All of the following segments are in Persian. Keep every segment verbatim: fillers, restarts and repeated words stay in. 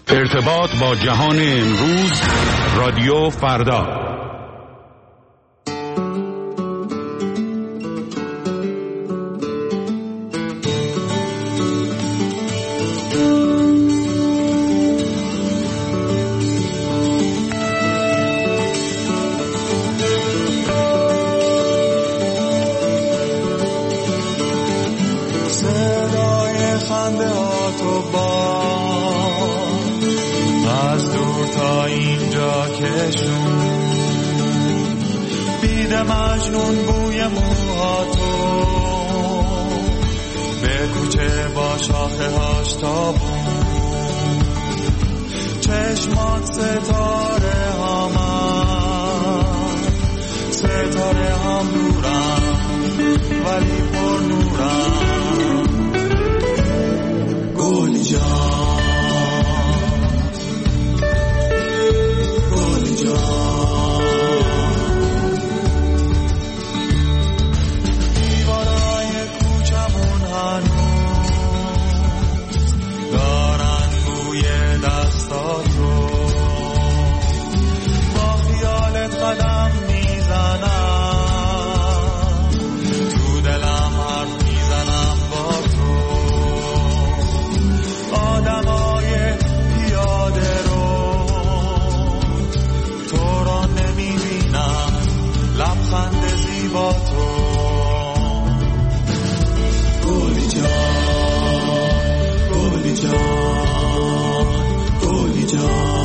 ارتباط با جهان امروز، رادیو فردا. مجنون بوی موهاتو به کوچه با شاخه هاش تابون، چشمات ستاره هامن، ستاره هم نورم ولی پر نورم. گلی جان گلی جان قدم میزنم، تو دلم حرف میزنم با تو. آدمای پیاده رو تو را نمیبینم، لبخند زیبا تو. گلی جان گلی جان گلی جان.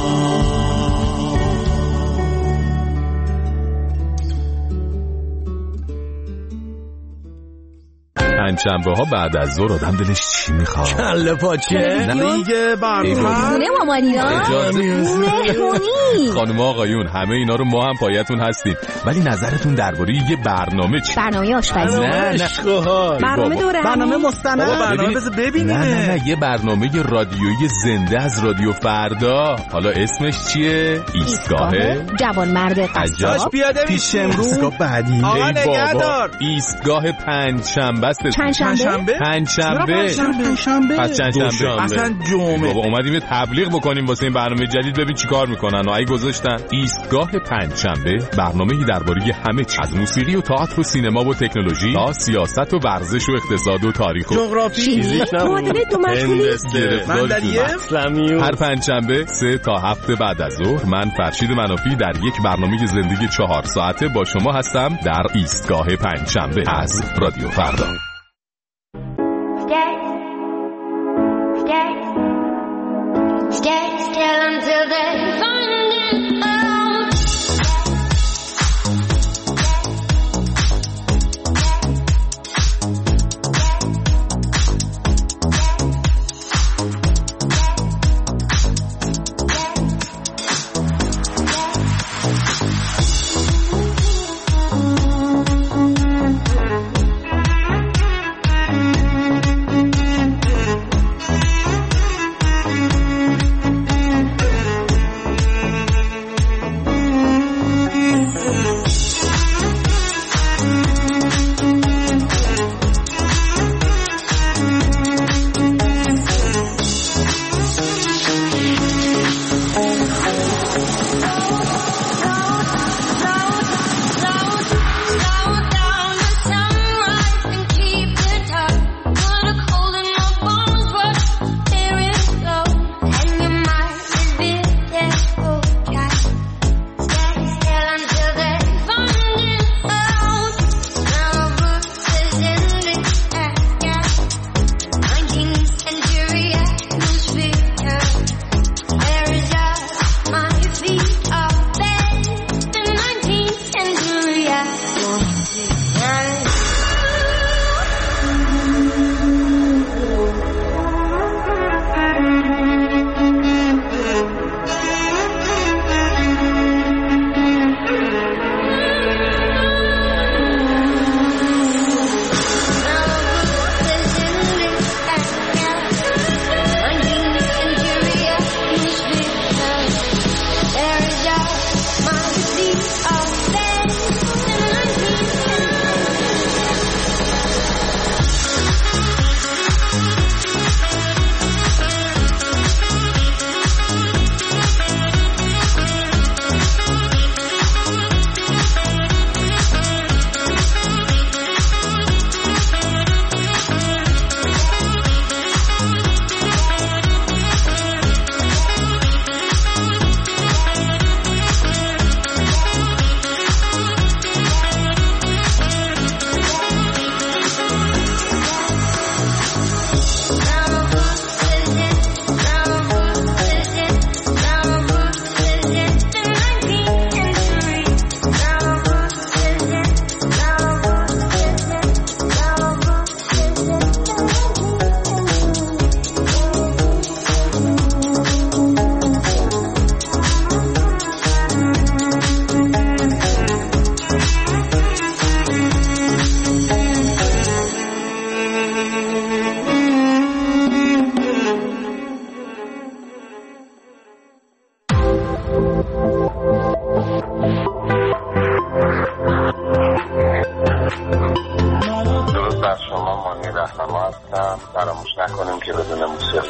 پنجشنبه ها بعد از ظهر آدم دلش چی میخواد؟ کله پاچه، دیگه برنامه، خونه مامانینا، مهمونی. خانم آقایون همه اینا رو ما هم پایتون هستیم، ولی نظرتون درباره یه برنامه چی؟ برنامه آشپزی؟ نه نه برنامه دوره، برنامه مستند، برنامه بذار ببینیم. نه نه نه یه برنامه رادیویی زنده از رادیو فردا. حالا اسمش چیه؟ ایستگاه جوانمرد قصاب پیش امروز. ایستگاه بعدی آقا نگهدار. ایستگاه پنجشنبه است. پنجشنبه؟ پنجشنبه. پنجشنبه. پس چندشنبه؟ اصلا جمعه. بابا اومدیم تبلیغ بکنیم واسه این برنامه جدید، ببین چیکار میکنن. و ای گذاشتن ایستگاه پنجشنبه، برنامه‌ای درباره همه چیز، از موسیقی و تئاتر و سینما و تکنولوژی تا سیاست و ورزش و اقتصاد و تاریخ و جغرافی، معادله دو مشغولی، مندلیه، هر پنجشنبه سه تا هفت بعد از ظهر من فرشید منافی در یک برنامه زندگی چهار ساعته با شما هستم در ایستگاه پنجشنبه از رادیو فردا. Stay still until they find it out.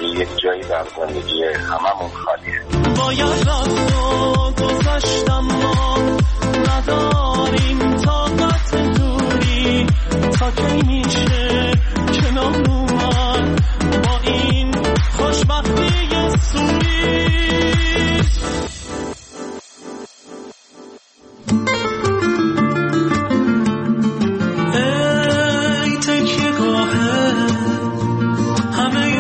یک جایی در زندگی هممون خالیه. باید رفت و گذشتم ما نداریم طاقت دوری تا کی میشه کنار اومد با این خوشبختی سوری. ای تکیه گاهه همه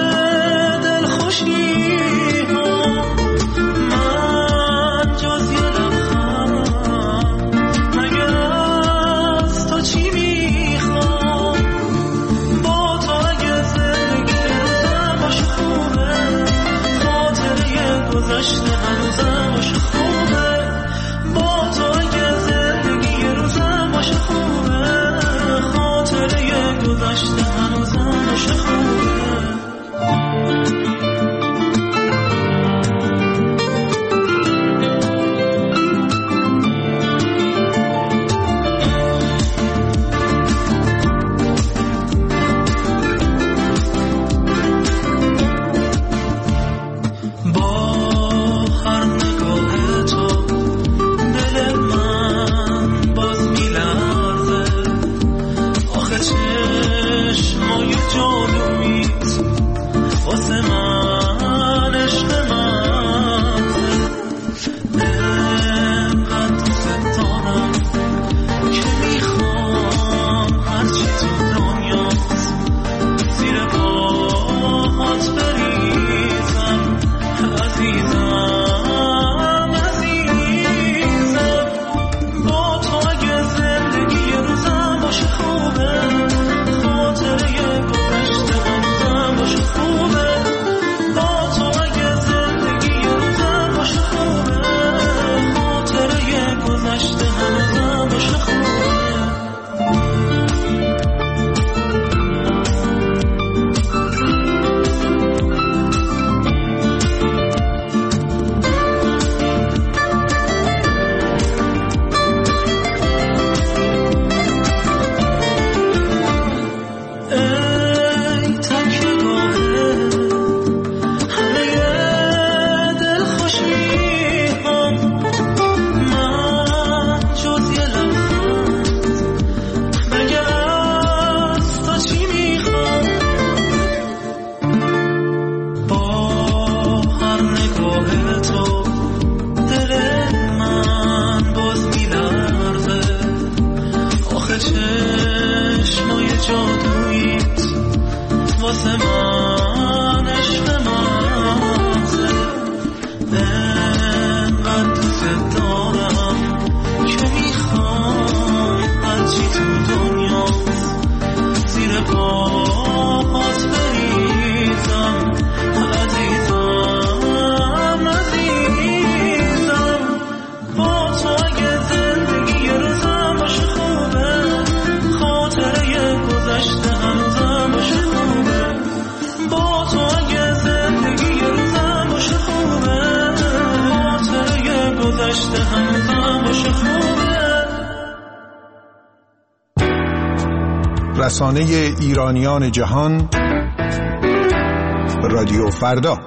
دلخوشی ها من جز یه لبخند مگر از تو چی میخوام. با تو اگه زندگی روزم باشه خوبه خاطره گذشته هنوزم باشه خوبه. با تو اگه زندگی روزم باشه خوبه خاطره گذشته هنوزم باشه خوبه. رسانه ایرانیان جهان رادیو فردا.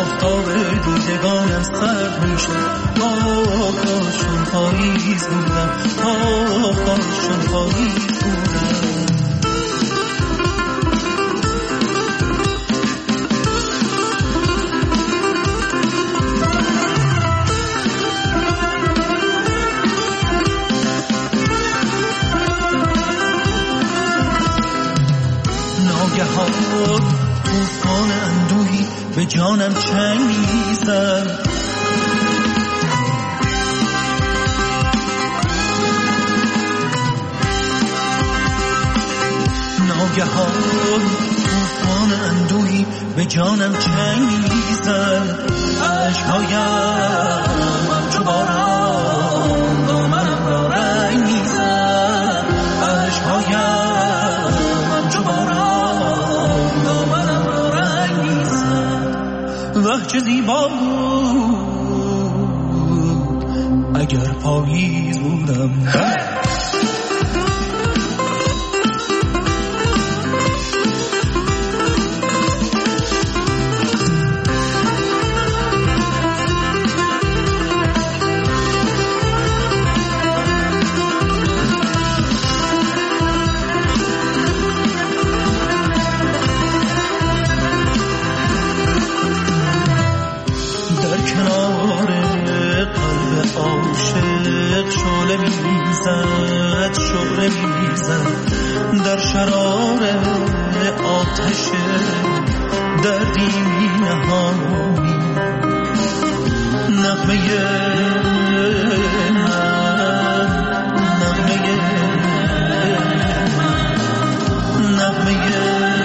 آفتاب دیدگانم سرد میشه. آه کاشون پاییز بودم، آه کاشون پاییز بودم. ناگهان طوفان اندوهی به جانم چنگ میزد. ناگهان طوفان اندوهی به جانم چنگ میزد. عشقهایم همچو باران دامنم را رنگ میزد. عشقهایم همچو باران دامنم را رنگ میزد. وه چه زیبا بود اگر پاییز بودم. شعله میزد شعله میزد در شرار آتش دردی می نهانی. نغمه من نغمه من نغمه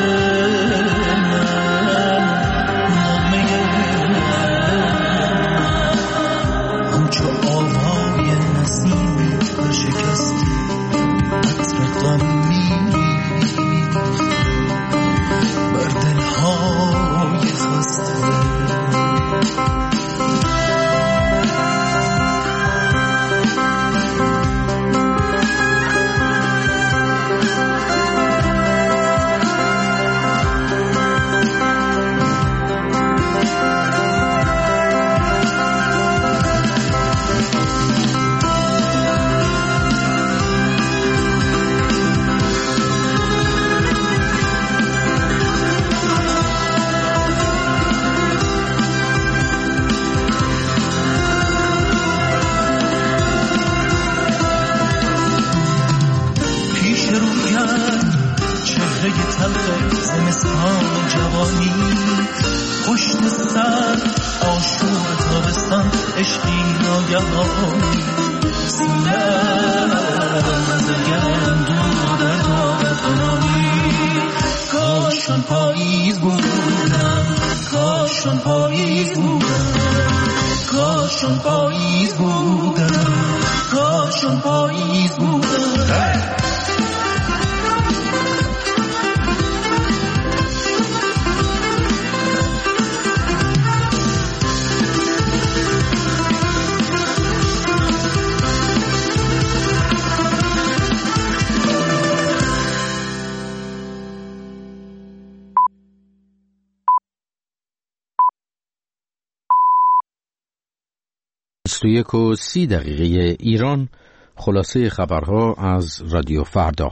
یک و سی دقیقه ایران. خلاصه خبرها از رادیو فردا.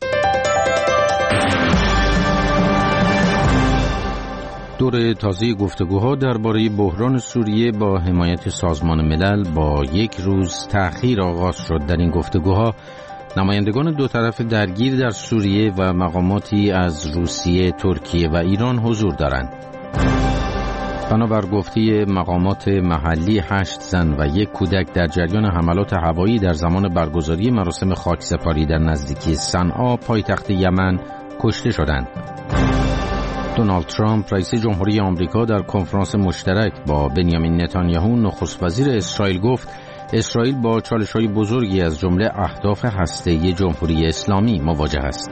دور تازه گفتگوها درباره بحران سوریه با حمایت سازمان ملل با یک روز تأخیر آغاز شد. در این گفتگوها نمایندگان دو طرف درگیر در سوریه و مقاماتی از روسیه، ترکیه و ایران حضور دارند. بنابر گفته مقامات محلی هشت زن و یک کودک در جریان حملات هوایی در زمان برگزاری مراسم خاکسپاری در نزدیکی صنعا پایتخت یمن کشته شدند. دونالد ترامپ رئیس جمهوری آمریکا در کنفرانس مشترک با بنیامین نتانیاهو نخست وزیر اسرائیل گفت اسرائیل با چالش‌های بزرگی از جمله اهداف هسته‌ای جمهوری اسلامی مواجه است.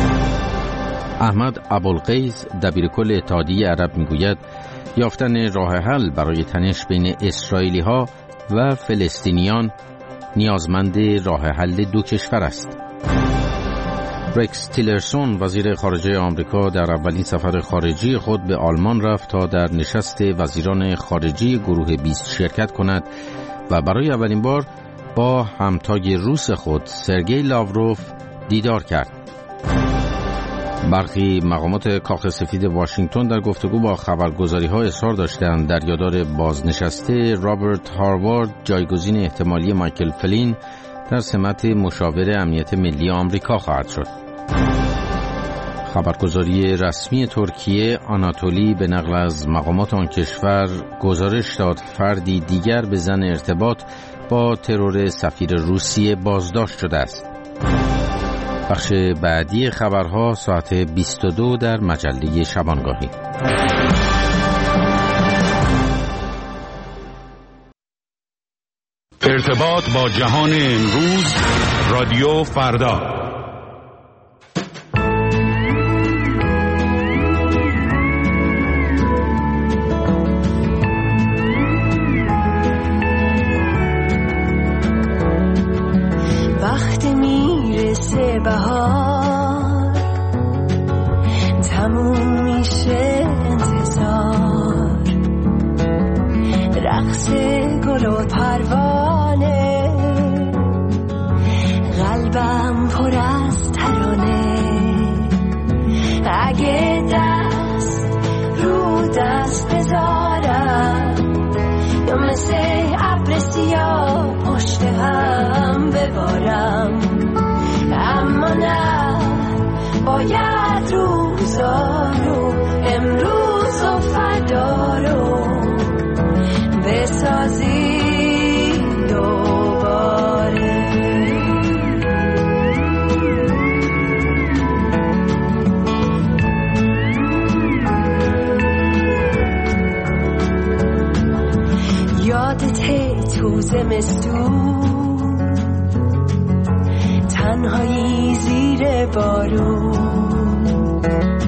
احمد ابوالقیس دبیرکل اتحادیه عرب میگوید یافتن راه حل برای تنش بین اسرائیلی‌ها و فلسطینیان نیازمند راه حل دو کشور است. رکس تیلرسون وزیر خارجه آمریکا در اولین سفر خارجی خود به آلمان رفت تا در نشست وزیران خارجی گروه بیست شرکت کند و برای اولین بار با همتای روس خود سرگئی لاوروف دیدار کرد. برخی مقامات کاخ سفید واشنگتن در گفتگو با خبرگزاری‌ها اظهار داشتند در یادداشت بازنشسته رابرت هاروارد جایگزین احتمالی مایکل فلین در سمت مشاور امنیت ملی آمریکا خواهد شد. خبرگزاری رسمی ترکیه آناتولی به نقل از مقامات آن کشور گزارش داد فردی دیگر به ظن ارتباط با ترور سفیر روسیه بازداشت شده است. بخش بعدی خبرها ساعت بیست و دو در مجله شبانگاهی. ارتباط با جهان امروز، رادیو فردا. وقتی میرسه بهار تموم میشه انتظار، رقص گل و پروانه قلبم پر از ترانه، اگه دست رو دست بذارم یا مثل ابر سیاه پشت هم ببارم، اما نه باید روزا رو امروز و فردا رو بسازی دوباره. یادته تو زمستون تنهایی زیر بارون،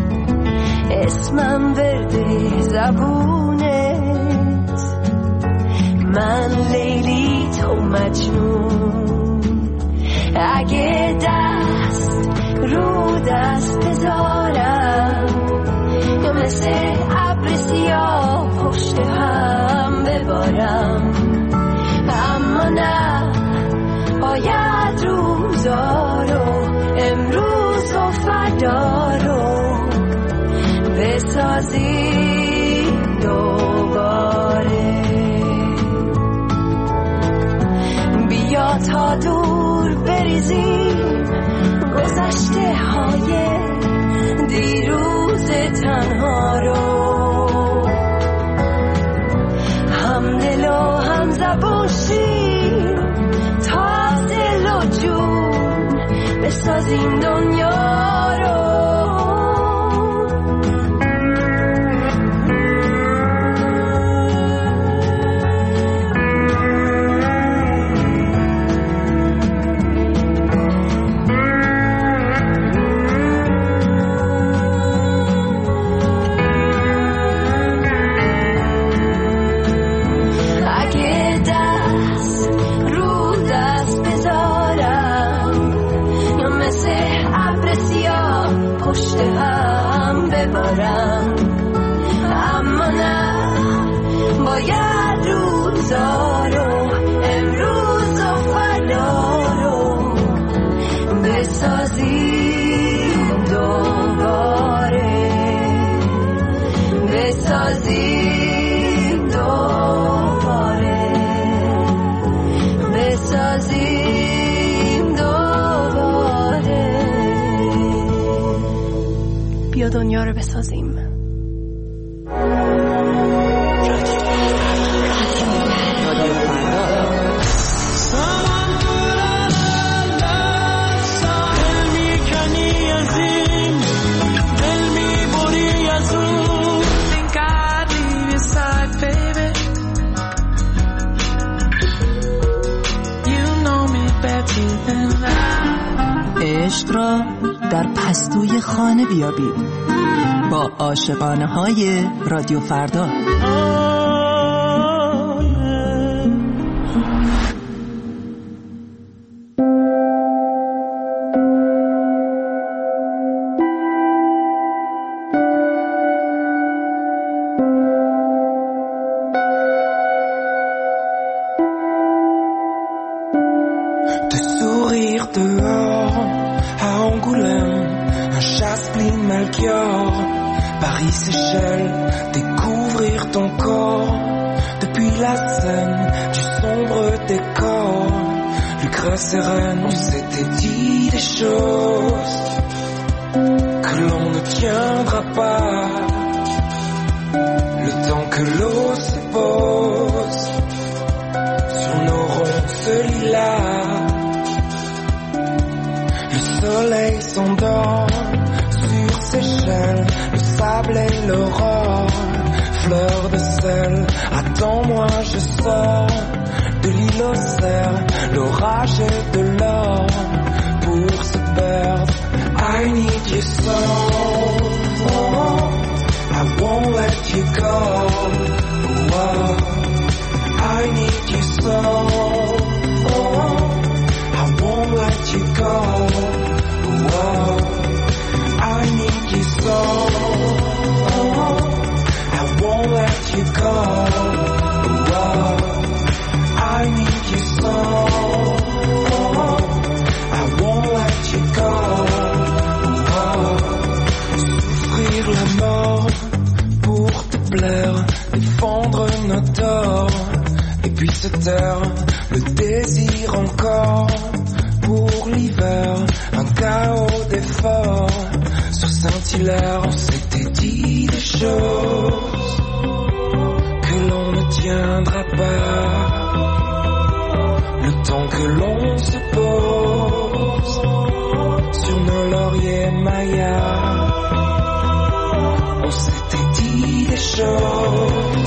اسمم ورده زبونت، من لیلی تو مجنون، اگه دست رو دست بذارم یا مثل ابر سیاه پشت هم ببارم، اما نه باید روزا رو امروز و فردا رو بسازی دوباره. بیا تا دور بریزیم گذشته های دیروز تنها رو، هم دل و هم زبون شیم تا دل و جون بسازیم دنیا رو. اما نه باید روزا رو امروز و فردا رو بسازیم دوباره، بسازیم دوباره، بسازیم دوباره. بیا دنیا رو بسازیم. عشق را در پستوی خانه بیابید با عاشقانه های رادیو فردا. courir dehors à Angoulême, un chasse-pline Melchior, Paris Seychelles, découvrir ton corps depuis la scène du sombre décor. Lucrèce et Rennes, on s'était dit des choses que l'on ne tiendra pas. Le temps que l'eau se pose sur nos ronces lilas, le soleil s'endort sur Seychelles, le sable et l'aurore, fleur de sel. Attends-moi, je sors de l'île aux cerfs, l'orage et de l'or pour se perdre. I need you so, oh, I won't let you go. Oh, I need you so, oh, I won't let you go. Oh, I need you so, oh, I won't let you go. Oh, I need you so, oh, I won't let you go. Oh, souffrir la mort pour te plaire, défendre nos torts, et puis se taire, le désir encore pour l'hiver, un chaos d'efforts. Sur Saint-Hilaire, on s'était dit des choses que l'on ne tiendra pas. Le temps que l'on se pose sur nos lauriers mayas, on s'était dit des choses.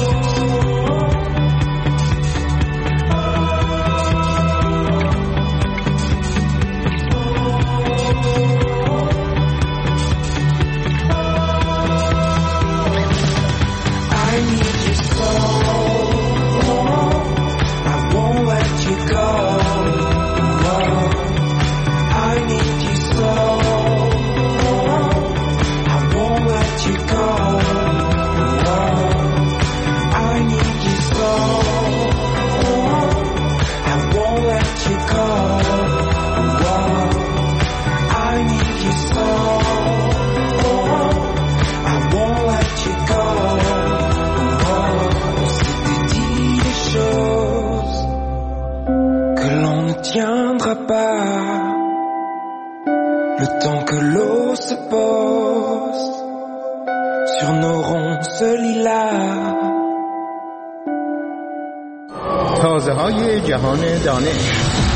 Le temps que l'eau se pose sur nos ronces lilas. تازه های جهان دانش.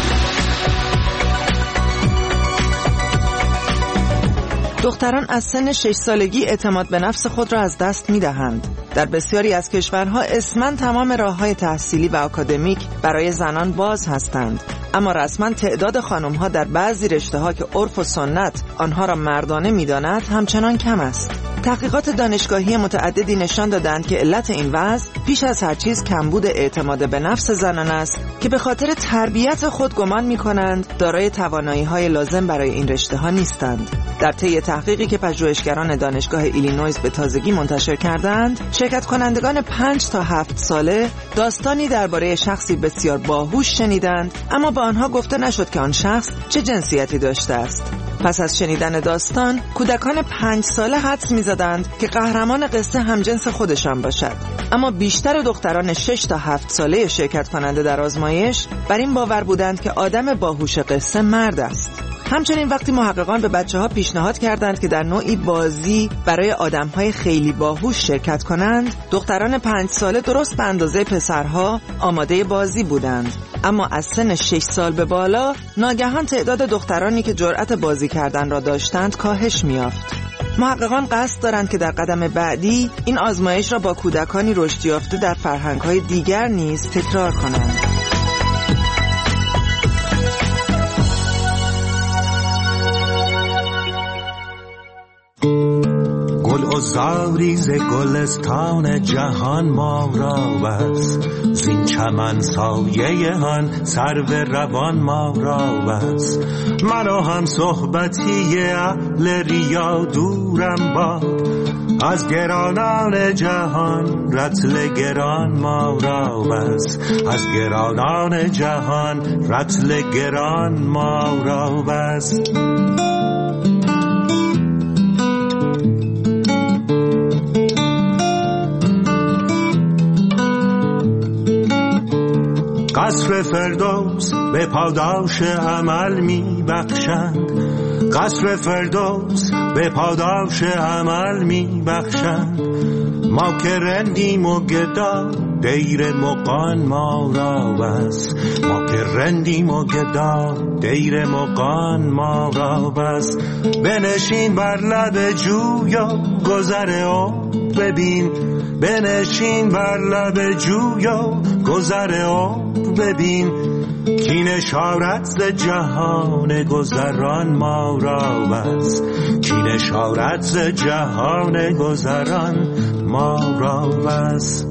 دختران از سن شش سالگی اعتماد به نفس خود را از دست می دهند. در بسیاری از کشورها اسماً تمام راه‌های تحصیلی و آکادمیک برای زنان باز هستند، اما رسما تعداد خانم‌ها در بعضی رشته‌ها که عرف و سنت آنها را مردانه می‌داند همچنان کم است. تحقیقات دانشگاهی متعددی نشان دادند که علت این وضع بیش از هر چیز کمبود اعتماد به نفس زنان است که به خاطر تربیت خود گمان می‌کنند دارای توانایی‌های لازم برای این رشته‌ها نیستند. در طی تحقیقی که پژوهشگران دانشگاه ایلینویس به تازگی منتشر کردند، شرکت کنندگان پنج تا هفت ساله داستانی درباره شخصی بسیار باهوش شنیدند، اما به آنها گفته نشد که آن شخص چه جنسیتی داشته است. پس از شنیدن داستان، کودکان پنج ساله حدس می‌زدند که قهرمان قصه همجنس خودشان باشد، اما بیشتر دختران شش تا هفت ساله شرکت کننده در آزمایش بر این باور بودند که آدم باهوش قصه مرد است. همچنین وقتی محققان به بچه‌ها پیشنهاد کردند که در نوعی بازی برای آدم‌های خیلی باهوش شرکت کنند، دختران پنج ساله درست به اندازه پسرها آماده بازی بودند، اما از سن شش سال به بالا ناگهان تعداد دخترانی که جرأت بازی کردن را داشتند کاهش می‌یافت. محققان قصد دارند که در قدم بعدی این آزمایش را با کودکانی رشد یافته در فرهنگ‌های دیگر نیز تکرار کنند. گلزاری ز گلستان جهان ما را بس، زین چمن سایه هان سرو روان ما را بس. منو هم صحبتی اهل ریا دورم باد، از گرانان جهان رطل گران ما را بس، از گرانان جهان رطل گران ما را بس. قصر فردوس به پاداش عمل می بخشند، قصر فردوس به پاداش عمل می بخشند. ما که رندیم و گدا دیر مقان ما را بس، ما که رندیم و گدا دیر مقان ما را بس. بنشین بر لب جویا گذر او ببین، بنشین بر لب جویا گذر او ببین. کی نشارت ز جهان گذران ما را بس، کی نشارت ز جهان گذران ما را بس.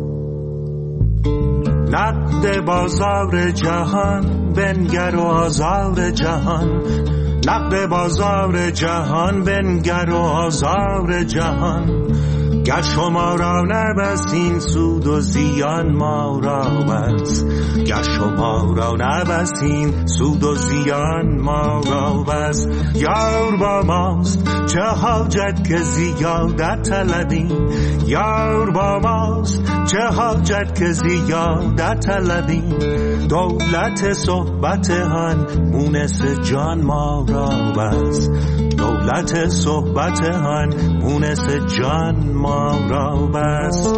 نقد بازار جهان بنگر و آزار جهان، نقد بازار جهان بنگر و آزار جهان. گر شما را نبسین سود و زیان ما را بس، گر شما را نبسین سود و زیان ما را بس. یار با ماست چه حاجت که زیادت طلبیم، یار با ماست چه حاجت که زیادت طلبیم. دولت صحبت هن مونس جان ما را بس، دولت صحبت هن مونس جان ما را بس.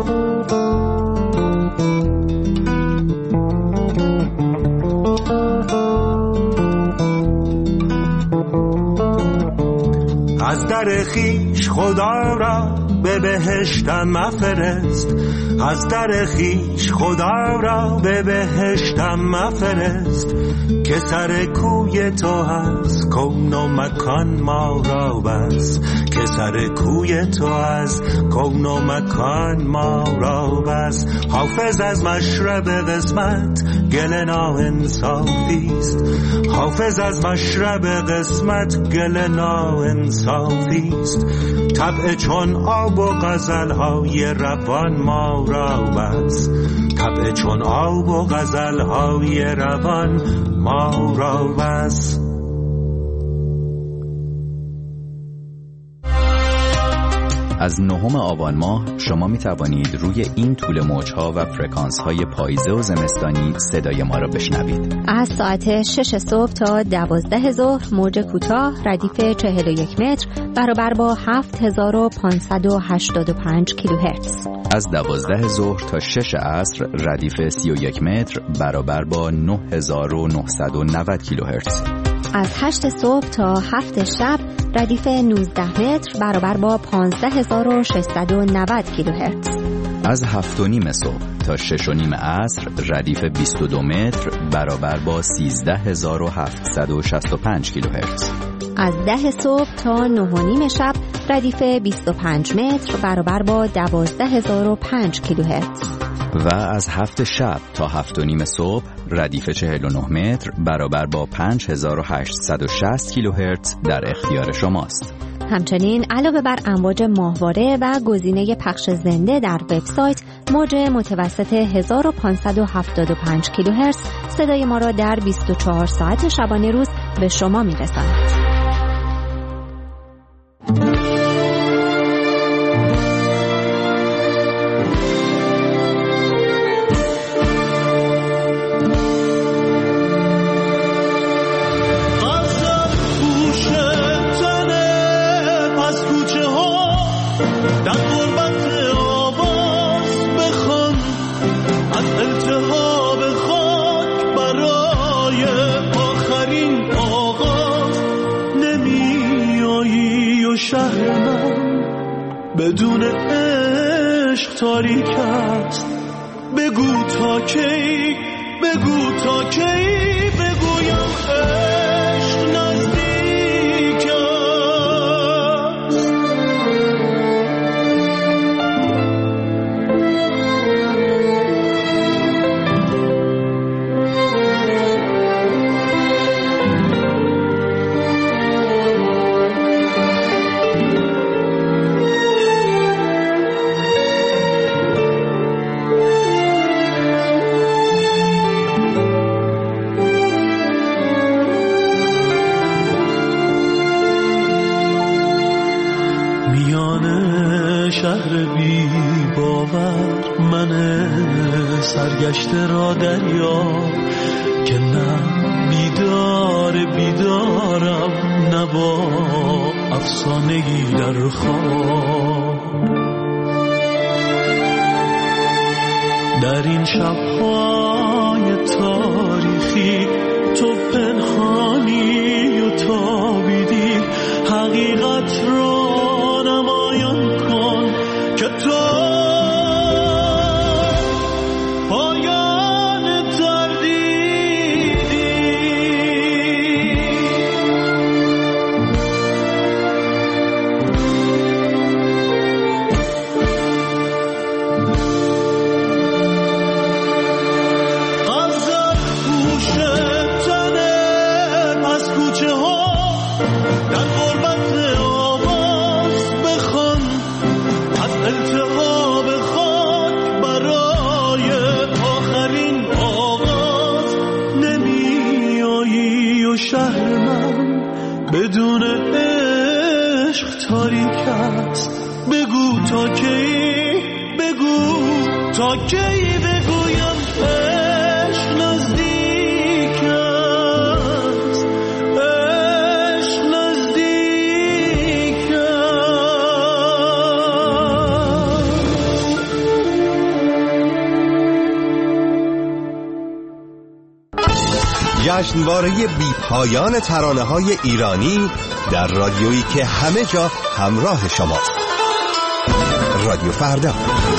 از در خیش خدا را به بهشتم مفرست، از در خیش خدا را به بهشتم مفرست. که سر کوی تو هست کون و مکان ما را بس، که سر کوی تو هست کون و مکان ما را بس. حافظ از مشرب قسمت گل ناانصافیست، حافظ از مشرب قسمت گل ناانصافیست. طبع چون آب و غزل‌های روان ما را بس، طبع چون آب و غزل‌های روان ما را بس. از نهم آبان ماه شما می توانید روی این طول موجها و فرکانس های پاییزه و زمستانی صدای ما را بشنوید. از ساعت شش صبح تا دوازده ظهر موج کوتاه ردیف چهل و یک متر برابر با هفت هزار و پانصد و هشتاد و پنج کیلوهرتز. از دوازده ظهر تا شش عصر ردیف سی و یک متر برابر با نه هزار و نهصد و نود کیلوهرتز. از هشت صبح تا هفت شب ردیف نوزده متر برابر با پانزده هزار و ششصد و نود کیلوهرتز. از هفت و نیم صبح تا شش و نیم عصر ردیف بیست و دو متر برابر با سیزده هزار و هفتصد و شصت و پنج کیلوهرتز. از ده صبح تا نه و نیم شب ردیف بیست و پنج متر برابر با دوازده هزار و پنج کیلوهرتز. و از هفت شب تا هفت و نیم صبح ردیف چهل و نه متر برابر با پنج هزار و هشتصد و شصت کیلوهرتز در اختیار شماست. همچنین علاوه بر امواج ماهواره و گزینه پخش زنده در وبسایت، موج متوسط هزار و پانصد و هفتاد و پنج کیلوهرتز صدای ما را در بیست و چهار ساعت شبانه روز به شما می‌رساند. شهر من بدون عشق تاریک است. بگو تا کی، بگو تا کی بگویم عشق نزدیک است. گشته را دریا که نه بیدار بیدارم نه با افسانگی در خواب. در این شب‌های تاریخی تو پنهانی و تابیدی، حقیقت را نمایان کن که تو پایان تردیدی. غزت پوش تنه از کوچه ها در غربت آواز بخوان، از التهاب خاک برای آخرین آغاز نمی آیی و شهر من بدون عشق تاریک است. بگو تا کی، بگو تا کی بگویم عشق نزدیک است، عشق نزدیک است. جشنواره بی پایان ترانه‌های ایرانی در رادیویی که همه جا همراه شماست. رادیو فردا.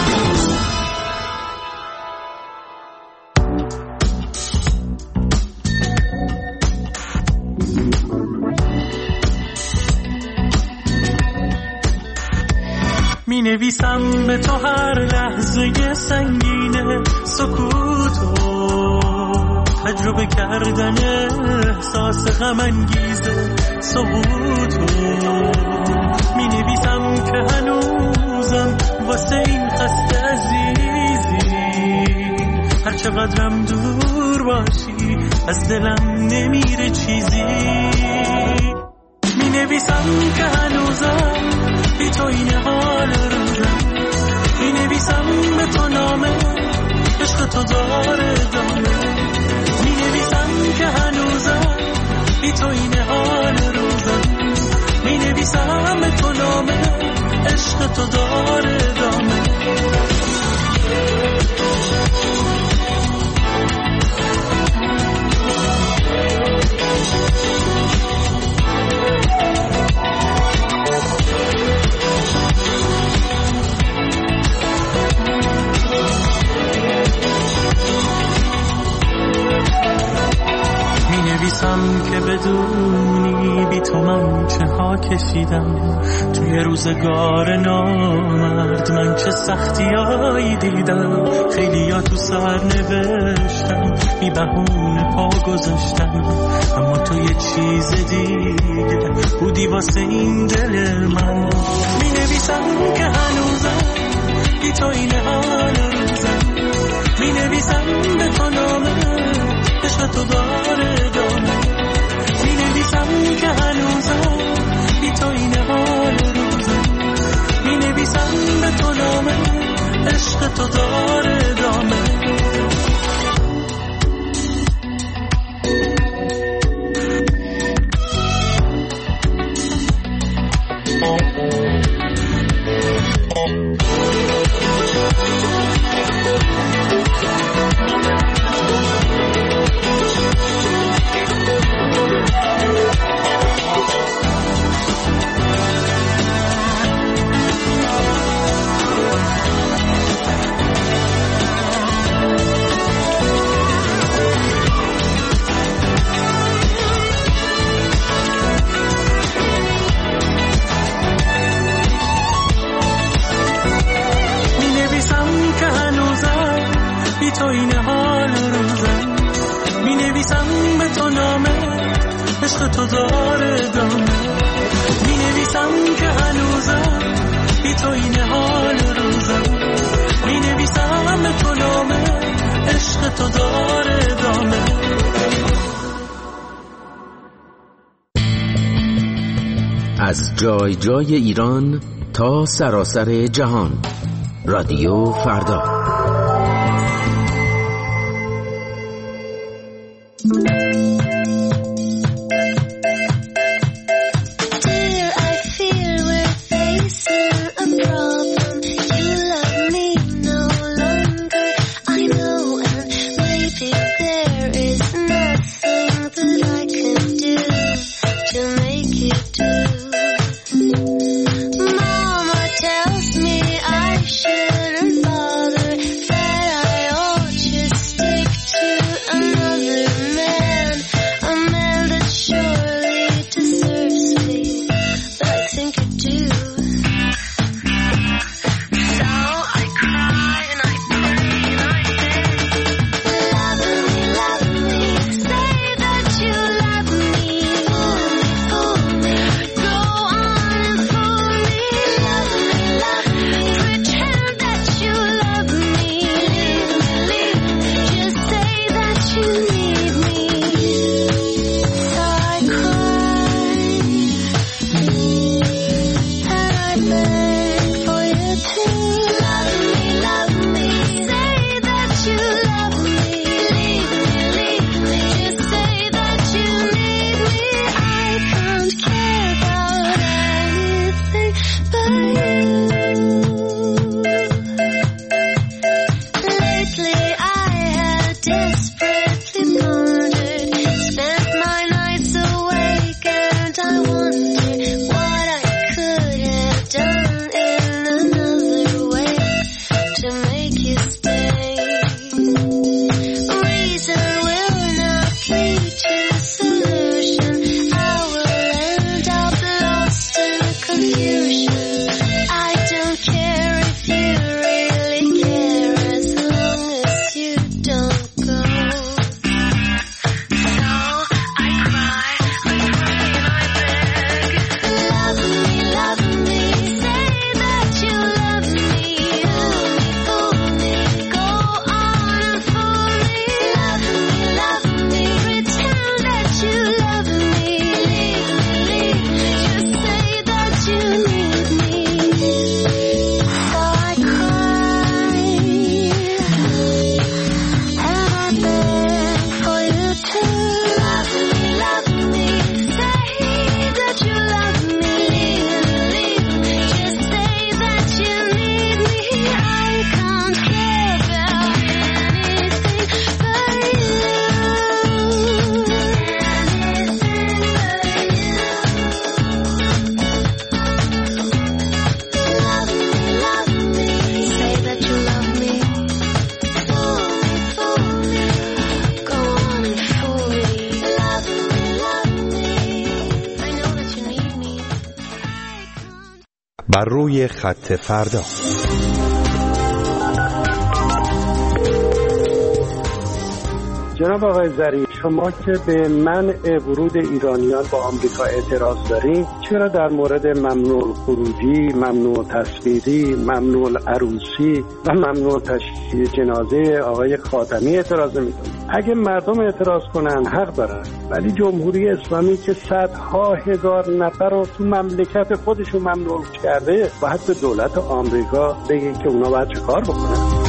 می نویسم به تو هر لحظه سنگینه سکوتو، تجربه کردن احساس غم انگیزه سقوطو. می نویسم که هنوزم واسه این خسته عزیزی، هر چقدرم دور باشی از دلم نمیره چیزی. می نویسم که هنوزم بی تو این حال روزم، می نویسم به تو نامه عشق تو داره دامه. می نویسم که هنوزم بی تو این حال روزم، می نویسم به تو نامه عشق تو داره دامه. نویسم که بدونی بی تو من چه ها کشیدم، توی روزگار نامرد من چه سختیایی دیدم. خیلی ها تو سر نوشتم بی بهونه پا گذاشتم، اما تو یه چیز دیگه بودی واسه این دل من. می نویسم که هنوزم بی تو این حال روزم، می نویسم به تو نامه عشق تو داره دامه. می نویسم که هنوزم بی تو این حال روزم، می نویسم به تو نامه عشق تو داره دامه. عشق تو داره دامه. می نویسم که هنوزم بی تو این حال روزم، می نویسم به تو نامه عشق تو داره دامه. از جای جای ایران تا سراسر جهان، رادیو فردا. بر روی خط فردا. جناب آقای ظریف، شما که به منع ورود ایرانیان با آمریکا اعتراض دارید، چرا در مورد ممنوع خروجی، ممنوع تصویری، ممنوع عروسی و ممنوع تشییع جنازه آقای خاتمی اعتراض میکنید؟ اگه مردم اعتراض کنن حق دارن، ولی جمهوری اسلامی که صدها هزار نفر رو تو مملکت خودشون ممنوع کرده، باید به دولت آمریکا بگه که اونا باید چه کار بکنن.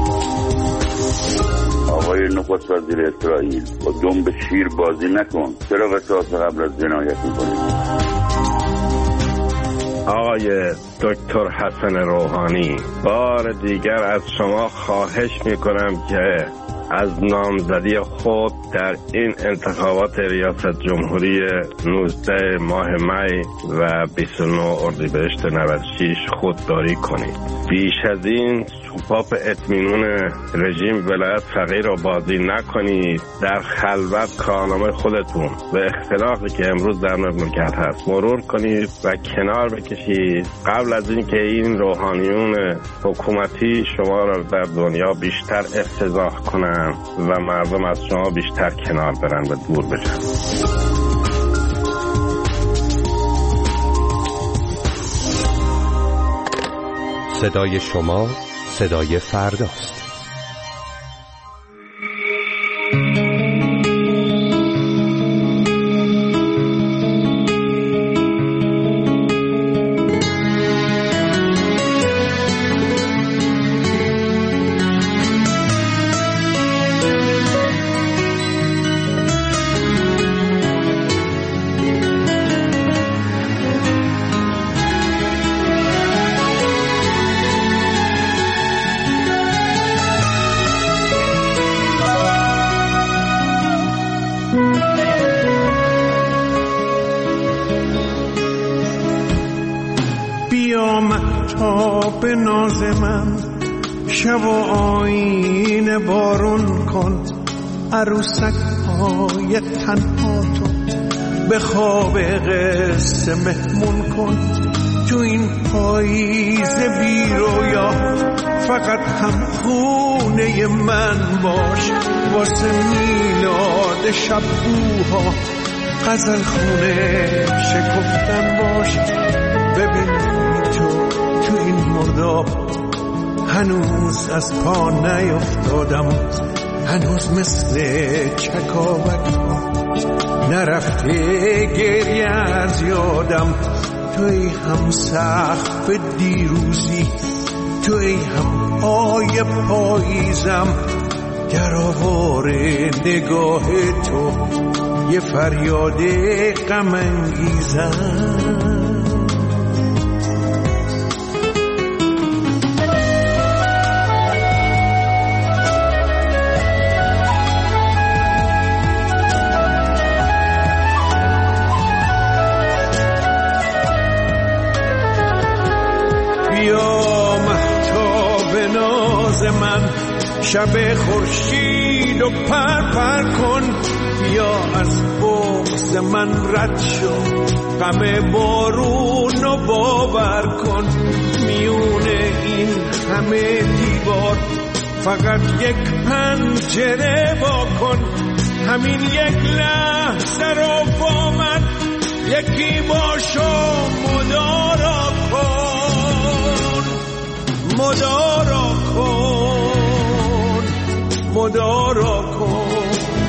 آقای نخست وزیر اسرائیل، با دنب شیر بازی نکن. چرا قصاص قبل از جنایت میکنید؟ آقای دکتر حسن روحانی، بار دیگر از شما خواهش میکنم که از نامزدی خود در این انتخابات ریاست جمهوری نوزده ماه می و بیست و نه اردیبهشت نود و شش خودداری کنید. بیش از این سوپاپ اطمینان رژیم ولایت فقیه را بازی نکنید. در خلوت کارنامه خودتون و اختلافی که امروز در مملکت هست مرور کنید و کنار بکشید قبل از اینکه این روحانیون حکومتی شما را در دنیا بیشتر افتضاح کنند و مردم از شما بیشتر کنار برن و دور بشن. صدای شما صدای فرداست. به ناز من، شب و آینه بارون کن، عروسک های تنها تو به خواب قصه مهمون کن. تو این پاییز بی رویا فقط هم خونه من باش، واسه میلاد شبوها غزل خونه شکفتن باش. ببین تو تو این مرداب هنوز از پا نیفتادم، هنوز مثل چکاوک نرفته گریه از یادم. توی هم سقف دیروزی، توی هم پای پاییزم، در آواره نگاه تو یه فریاد غم انگیزم. من شب خورشید و پر پر کن، یا از بغض من رد شو، غم بارون و باور کن. میونه این همه دیوار فقط یک پنجره وا کن، همین یک لحظه رو با من یکی باشو مدارا کن، مدارا کن، مدارا کن.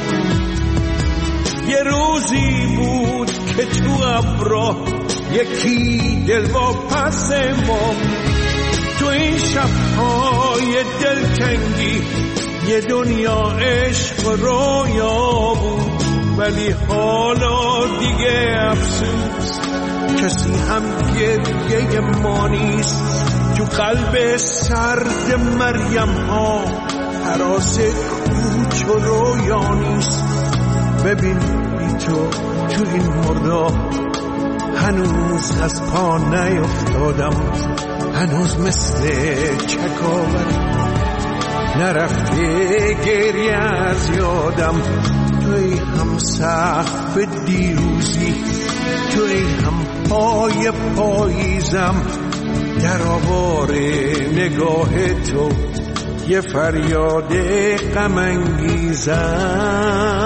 یه روزی بود که تو ابرا یکی دل با پس ما، تو این شبهای دلتنگی یه دنیا عشق رویا بود. ولی حالا دیگه افسوس کسی هم گریه ما نیست، تو قلب سرد مریم ها هراس کوچ و رویا نیست. ببین بی تو تو این مردا هنوز از پا نیفتادم، هنوز مثل چکاوک نرفته گریه از یادم. توی هم سقف دیروزی، توی هم پای پاییزم، در آواره نگاه تو یه فریاد غم انگیزم.